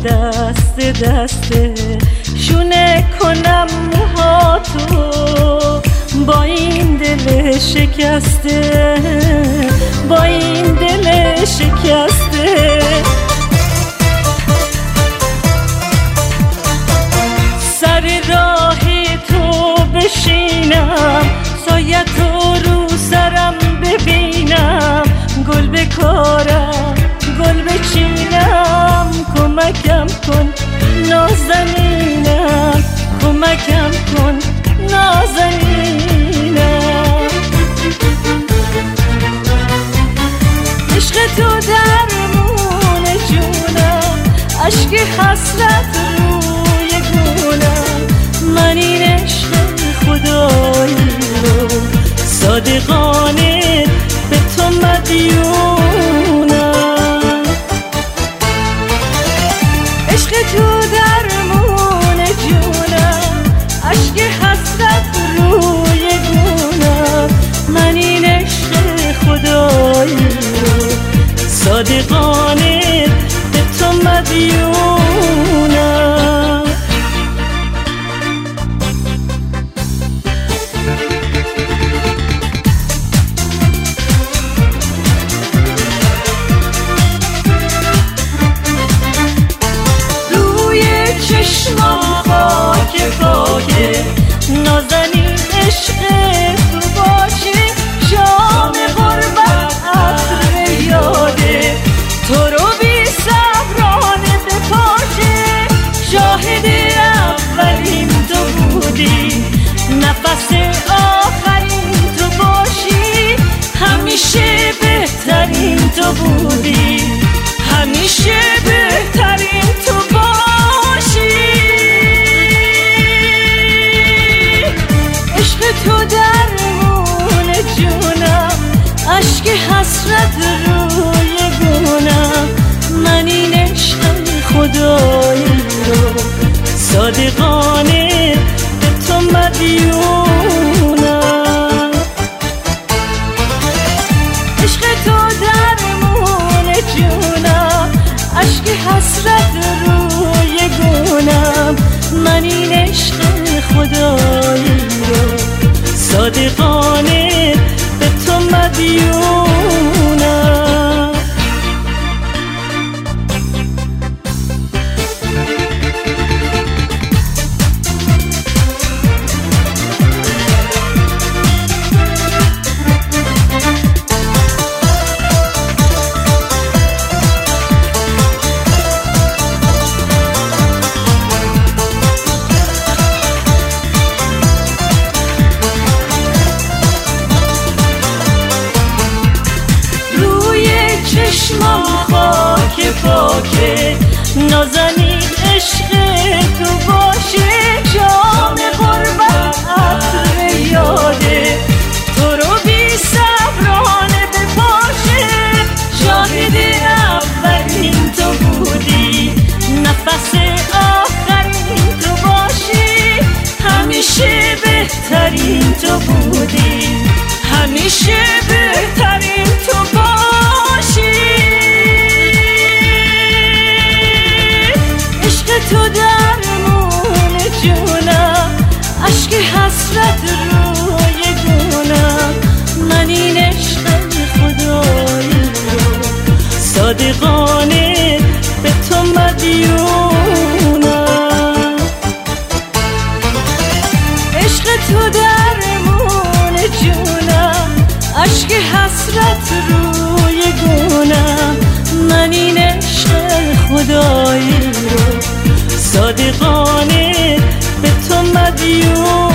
دست دسته شونه کنم موهاتو با این دل شکسته، با این دل شکسته. سر راه تو بشینم، سایه تو رو سرم ببینم، گل بکارم گل بچینم، کمکم کن نازنینم، کمکم کن نازنینم. عشق تو درمون جونم، اشک حسرت روی گونم، من این عشق خدایی رو صادقانه به تو مدیونم. عشق تو درمون جونم، اشک حسرت روی گونم، من این عشق خدایی رو صادقانه به تو مدیونم. چشمم خاک پاکه، نازنین عشق تو باشه، شام غربت عطر یاده، تو رو بی صبرانه بپاشه، شاهد اولین تو بودی، نفس آخرین تو باشی، همیشه بهترین تو بودی، همیشه بهترین تو باشی. تو درمون جونم، اشک حسرت روی گونم، من این عشق خدایی رو صادقانه به تو مدیونم. عشق تو درمون جونم، اشک حسرت روی گونم، من این عشق خدایی رو صادقانه به تو مدیونم. چشمم خاک پاکه، نازنین عشق تو باشه، جام غربت عطر یاده، تو رو بی صبرانه بپاشه، شاهد اولین تو بودی، نفس آخرین تو باشی، همیشه بهترین تو بودی، همیشه بهترین تو باشی. تو درمون جونم، اشک حسرت روی گونم، من این عشق خدایی رو صادقانه به تو مدیونم. عشق تو درمون جونم، اشک حسرت روی گونم، من این عشق خدایی رو صادقانه به تو مدیونم.